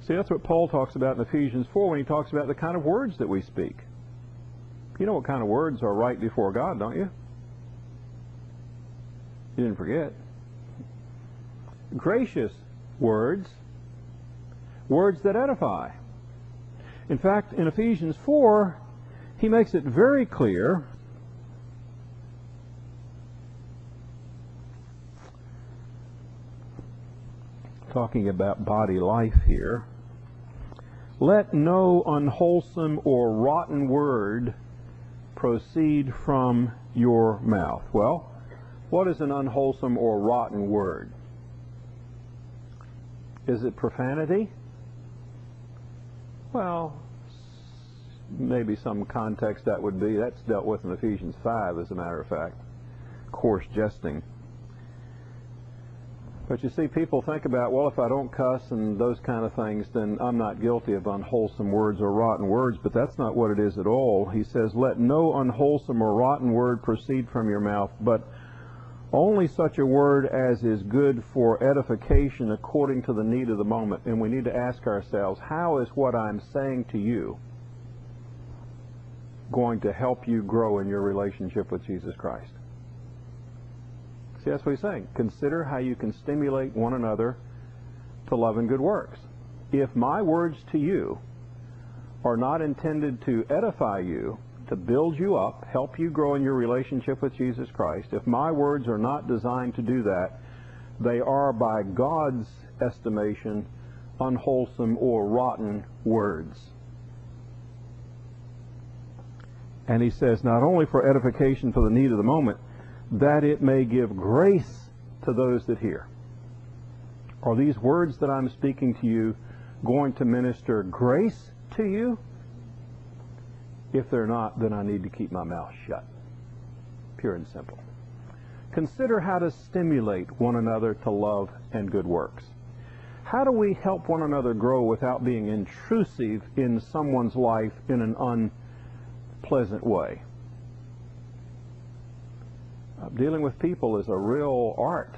See, that's what Paul talks about in Ephesians 4 when he talks about the kind of words that we speak. You know what kind of words are right before God, don't you? You didn't forget. Gracious words, words that edify. In fact, in Ephesians 4, he makes it very clear talking about body life here. Let no unwholesome or rotten word proceed from your mouth. Well, what is an unwholesome or rotten word? Is it profanity? Well, maybe some context that would be. That's dealt with in Ephesians 5, as a matter of fact. Coarse jesting. But you see, people think about, well, if I don't cuss and those kind of things, then I'm not guilty of unwholesome words or rotten words, but that's not what it is at all. He says, let no unwholesome or rotten word proceed from your mouth, but only such a word as is good for edification according to the need of the moment. And we need to ask ourselves, how is what I'm saying to you going to help you grow in your relationship with Jesus Christ? See, that's what he's saying. Consider how you can stimulate one another to love and good works. If my words to you are not intended to edify you, to build you up, help you grow in your relationship with Jesus Christ, if my words are not designed to do that, they are, by God's estimation, unwholesome or rotten words. And he says, not only for edification for the need of the moment, that it may give grace to those that hear. Are these words that I'm speaking to you going to minister grace to you? If they're not, then I need to keep my mouth shut. Pure and simple. Consider how to stimulate one another to love and good works. How do we help one another grow without being intrusive in someone's life in an unpleasant way? Dealing with people is a real art.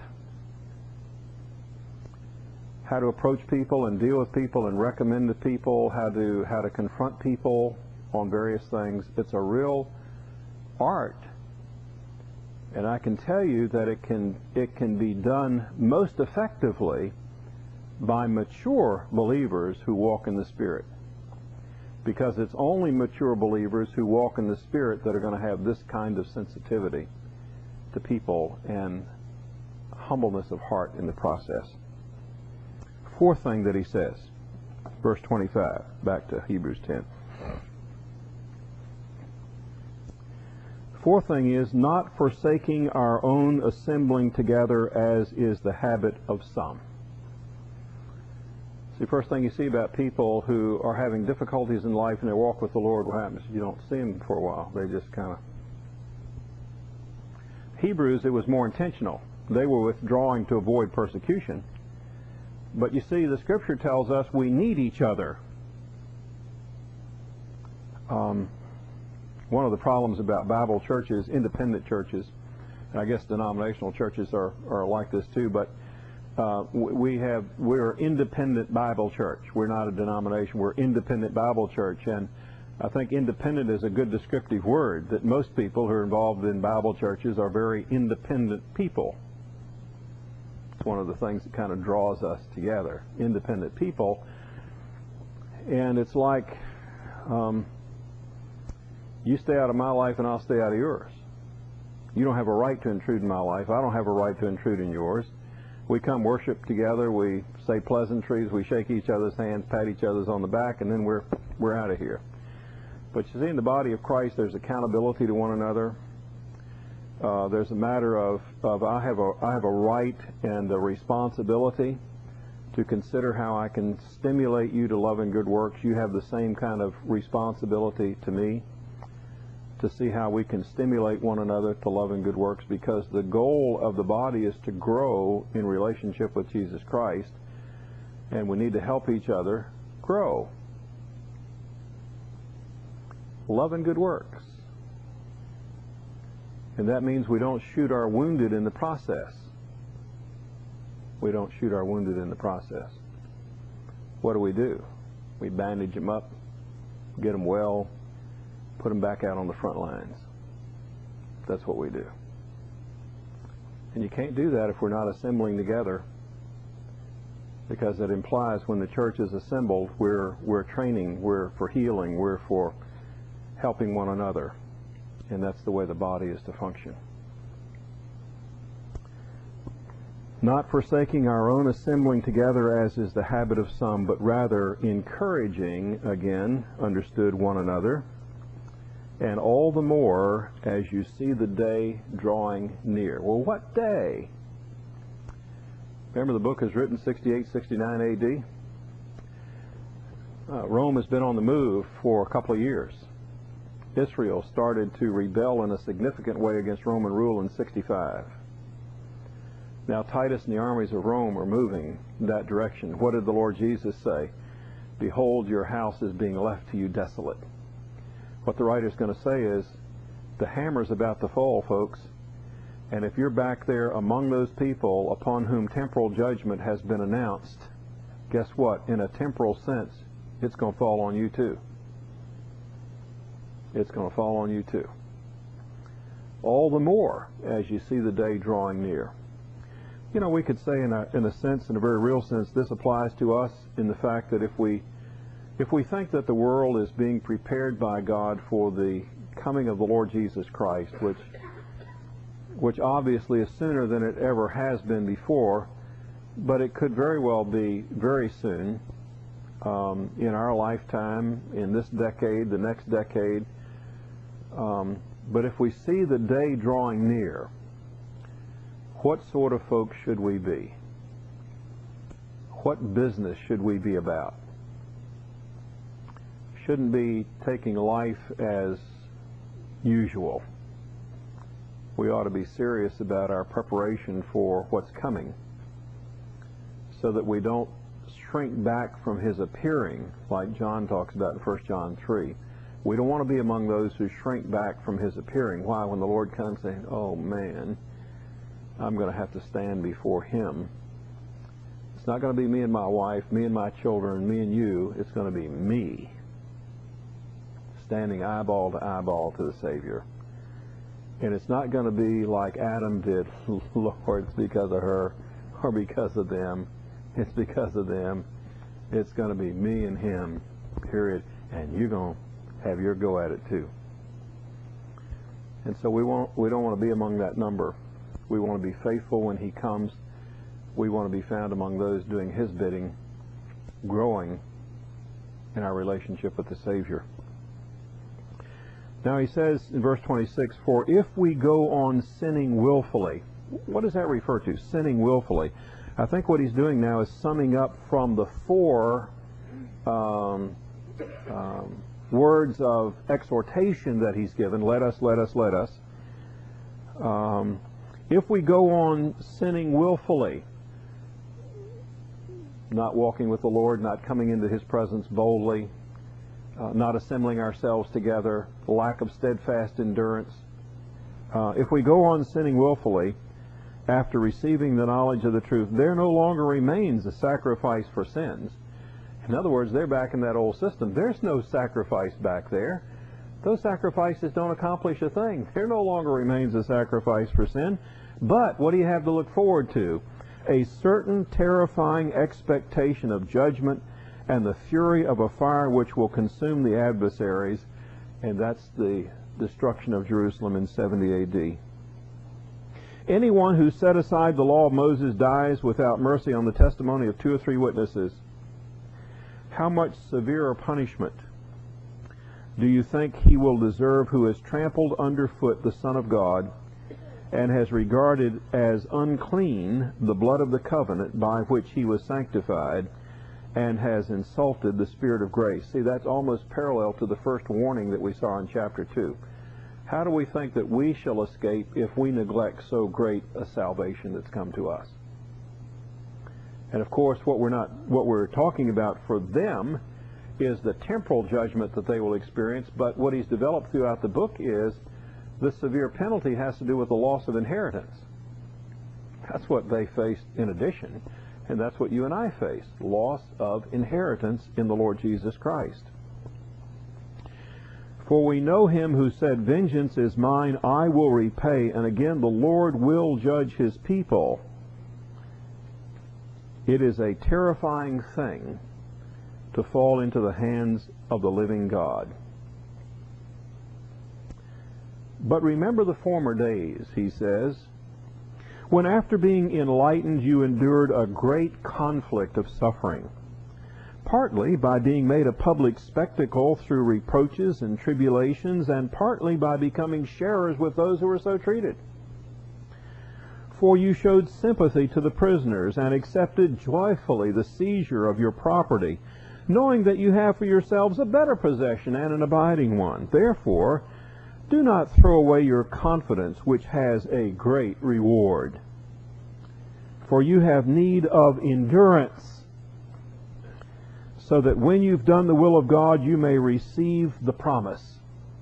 How to approach people and deal with people and recommend to people, how to confront people on various things. It's a real art. And I can tell you that it can be done most effectively by mature believers who walk in the Spirit. Because it's only mature believers who walk in the Spirit that are going to have this kind of sensitivity to people and humbleness of heart in the process. Fourth thing that he says, verse 25, back to Hebrews 10. Fourth thing is, not forsaking our own assembling together as is the habit of some. See, first thing you see about people who are having difficulties in life and they walk with the Lord, what happens? You don't see them for a while. They just kind of... Hebrews, it was more intentional. They were withdrawing to avoid persecution. But you see, the Scripture tells us we need each other. One of the problems about Bible churches, independent churches, and I guess denominational churches are like this too, but we're independent Bible church. We're not a denomination. We're independent Bible church. And I think independent is a good descriptive word, that most people who are involved in Bible churches are very independent people. It's one of the things that kind of draws us together, independent people. And it's like, you stay out of my life and I'll stay out of yours. You don't have a right to intrude in my life. I don't have a right to intrude in yours. We come worship together, we say pleasantries, we shake each other's hands, pat each other's on the back, and then we're out of here. But you see, in the body of Christ, there's accountability to one another. There's a matter of I have a right and a responsibility to consider how I can stimulate you to love and good works. You have the same kind of responsibility to me to see how we can stimulate one another to love and good works, because the goal of the body is to grow in relationship with Jesus Christ, and we need to help each other grow. Love and good works. And that means we don't shoot our wounded in the process. We don't shoot our wounded in the process. what do? We bandage them up, get them well, put them back out on the front lines. That's what we do. And you can't do that if we're not assembling together, because it implies when the church is assembled, we're training, we're for healing, we're for helping one another. And that's the way the body is to function. Not forsaking our own assembling together, as is the habit of some, but rather encouraging, again, understood, one another, and all the more as you see the day drawing near. Well, what day? Remember, the book is written 68, 69 AD. Rome has been on the move for a couple of years. Israel started to rebel in a significant way against Roman rule in 65. Now Titus and the armies of Rome are moving in that direction. What did the Lord Jesus say? Behold, your house is being left to you desolate. What the writer's going to say is, the hammer's about to fall, folks. And if you're back there among those people upon whom temporal judgment has been announced, guess what? In a temporal sense, it's going to fall on you too. It's going to fall on you too. All the more as you see the day drawing near. You know, we could say in a sense, in a very real sense, this applies to us in the fact that if we think that the world is being prepared by God for the coming of the Lord Jesus Christ, which obviously is sooner than it ever has been before, but it could very well be very soon, in our lifetime, in this decade, the next decade. But if we see the day drawing near, what sort of folks should we be? What business should we be about? Shouldn't be taking life as usual. We ought to be serious about our preparation for what's coming, so that we don't shrink back from his appearing, like John talks about in 1 John 3. We don't want to be among those who shrink back from his appearing. Why? When the Lord comes saying, oh man, I'm going to have to stand before him. It's not going to be me and my wife, me and my children, me and you. It's going to be me standing eyeball to eyeball to the Savior. And it's not going to be like Adam did, Lord, it's because of her or because of them. It's because of them. It's going to be me and him, period. And you're going to have your go at it too. And so we don't want to be among that number. We want to be faithful when he comes. We want to be found among those doing his bidding, growing in our relationship with the Savior. Now he says in verse 26, for if we go on sinning willfully, what does that refer to, sinning willfully? I think what he's doing now is summing up from the four words of exhortation that he's given. Let us, let us, let us. If we go on sinning willfully, not walking with the Lord, not coming into his presence boldly, not assembling ourselves together, lack of steadfast endurance. If we go on sinning willfully, after receiving the knowledge of the truth, there no longer remains a sacrifice for sins. In other words, they're back in that old system. There's no sacrifice back there. Those sacrifices don't accomplish a thing. There no longer remains a sacrifice for sin. But what do you have to look forward to? A certain terrifying expectation of judgment and the fury of a fire which will consume the adversaries, and that's the destruction of Jerusalem in 70 A.D. Anyone who set aside the law of Moses dies without mercy on the testimony of 2 or 3 witnesses. How much severer punishment do you think he will deserve who has trampled underfoot the Son of God and has regarded as unclean the blood of the covenant by which he was sanctified, and has insulted the Spirit of grace? See, that's almost parallel to the first warning that we saw in chapter 2. How do we think that we shall escape if we neglect so great a salvation that's come to us? And of course, what we're talking about for them is the temporal judgment that they will experience, but what he's developed throughout the book is the severe penalty has to do with the loss of inheritance. That's what they faced in addition. And that's what you and I face, loss of inheritance in the Lord Jesus Christ. For we know him who said, "Vengeance is mine, I will repay," and again, "the Lord will judge his people." It is a terrifying thing to fall into the hands of the living God. But remember the former days, he says, when after being enlightened you endured a great conflict of suffering, partly by being made a public spectacle through reproaches and tribulations, and partly by becoming sharers with those who were so treated. For you showed sympathy to the prisoners, and accepted joyfully the seizure of your property, knowing that you have for yourselves a better possession and an abiding one. Therefore, do not throw away your confidence, which has a great reward. For you have need of endurance, so that when you've done the will of God, you may receive the promise.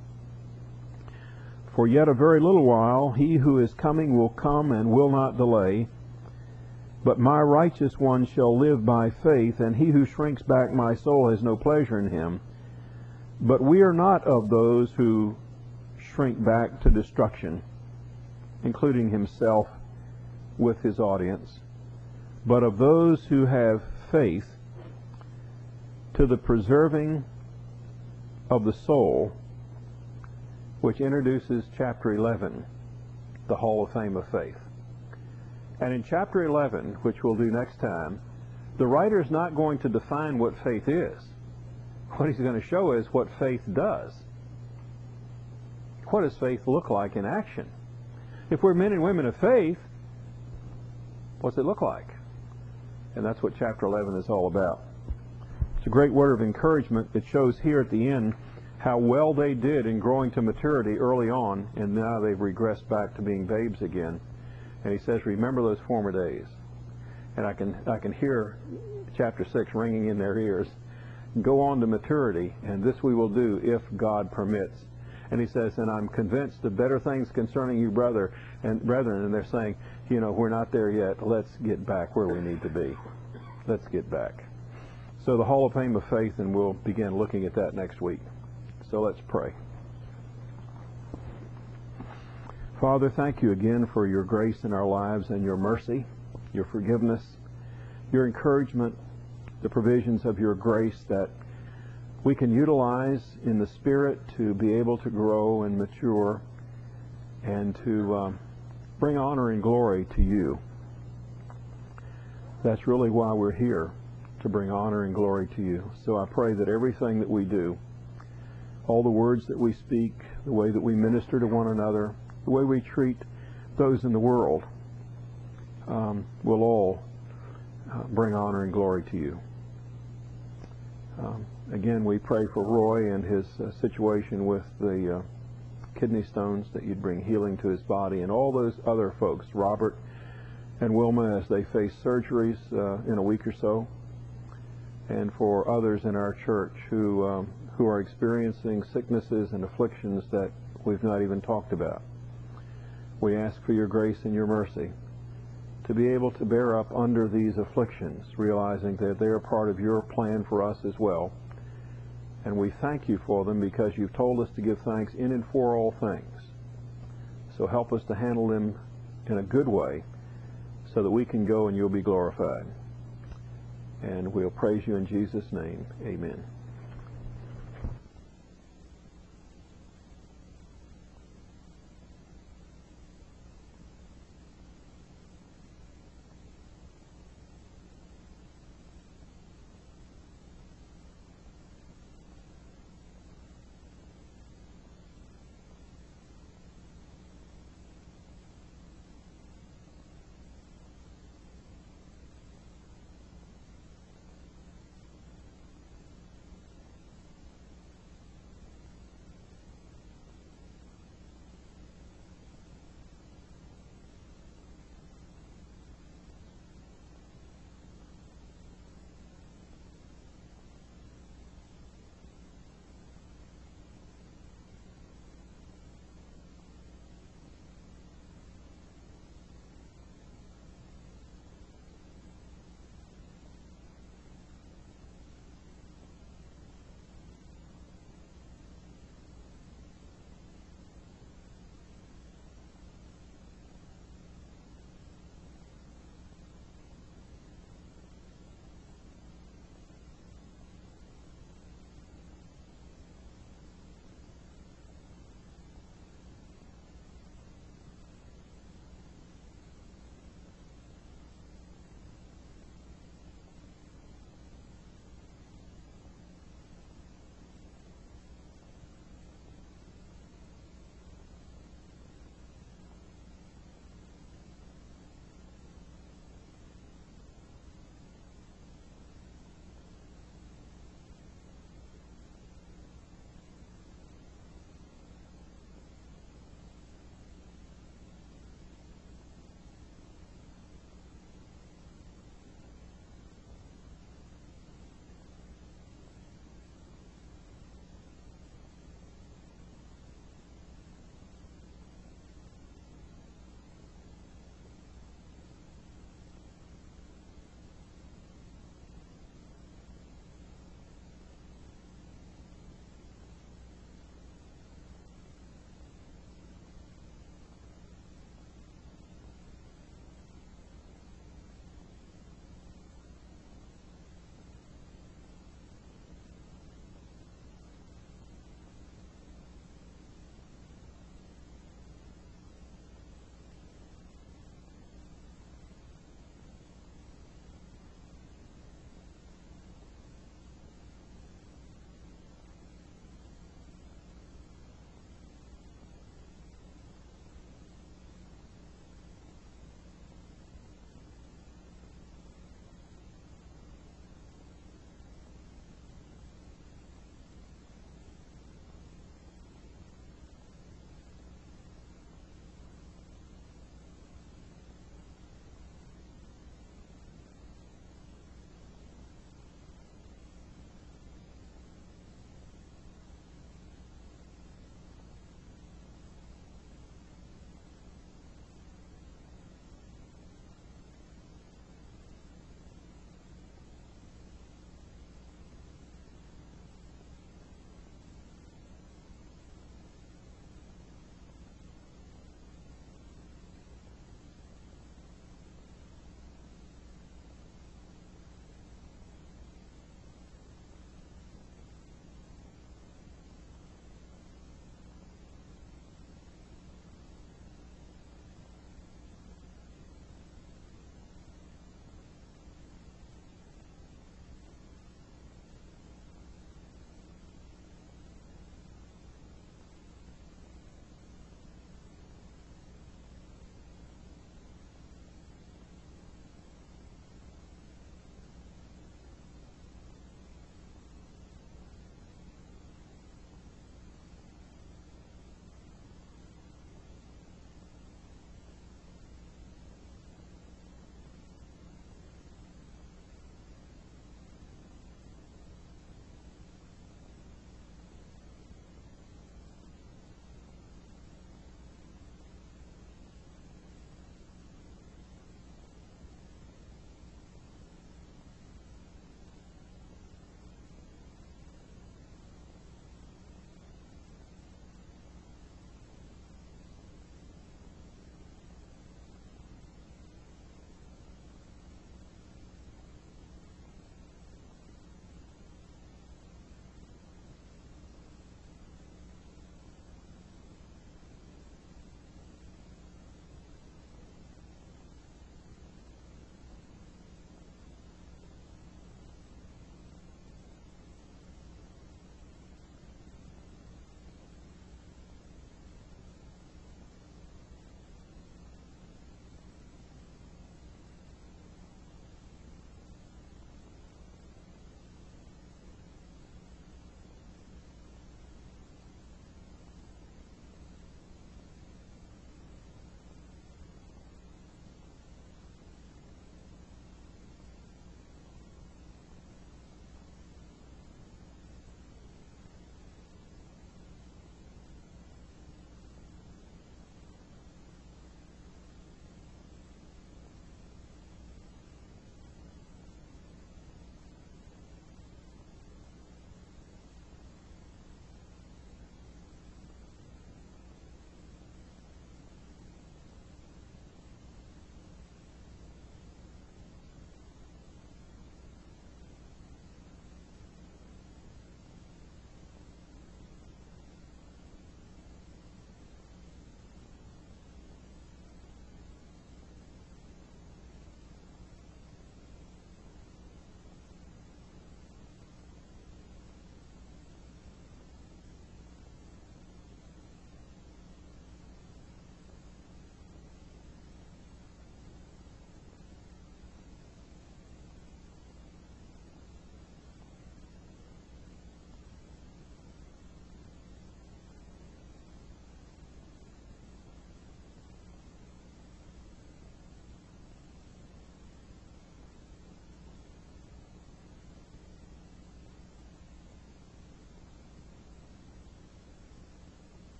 For yet a very little while, he who is coming will come and will not delay. But my righteous one shall live by faith, and he who shrinks back, my soul has no pleasure in him. But we are not of those who shrink back to destruction, including himself with his audience, but of those who have faith to the preserving of the soul, which introduces chapter 11, the Hall of Fame of Faith. And in chapter 11, which we'll do next time, the writer's not going to define what faith is. What he's going to show is what faith does. What does faith look like in action? If we're men and women of faith, what's it look like? And that's what chapter 11 is all about. It's a great word of encouragement that shows here at the end how well they did in growing to maturity early on, and now they've regressed back to being babes again. And he says, remember those former days. And I can hear chapter 6 ringing in their ears. Go on to maturity, and this we will do if God permits. And he says, and I'm convinced of better things concerning you, brethren. And they're saying, you know, we're not there yet. Let's get back where we need to be. Let's get back. So the Hall of Fame of Faith, and we'll begin looking at that next week. So let's pray. Father, thank you again for your grace in our lives and your mercy, your forgiveness, your encouragement, the provisions of your grace that we can utilize in the Spirit to be able to grow and mature and to bring honor and glory to you. That's really why we're here, to bring honor and glory to you. So I pray that everything that we do, all the words that we speak, the way that we minister to one another, the way we treat those in the world, will all bring honor and glory to you. Again, we pray for Roy and his situation with the kidney stones, that you'd bring healing to his body, and all those other folks, Robert and Wilma, as they face surgeries in a week or so, and for others in our church who are experiencing sicknesses and afflictions that we've not even talked about. We ask for your grace and your mercy to be able to bear up under these afflictions, realizing that they are part of your plan for us as well. And we thank you for them because you've told us to give thanks in and for all things. So help us to handle them in a good way so that we can go and you'll be glorified. And we'll praise you in Jesus' name. Amen.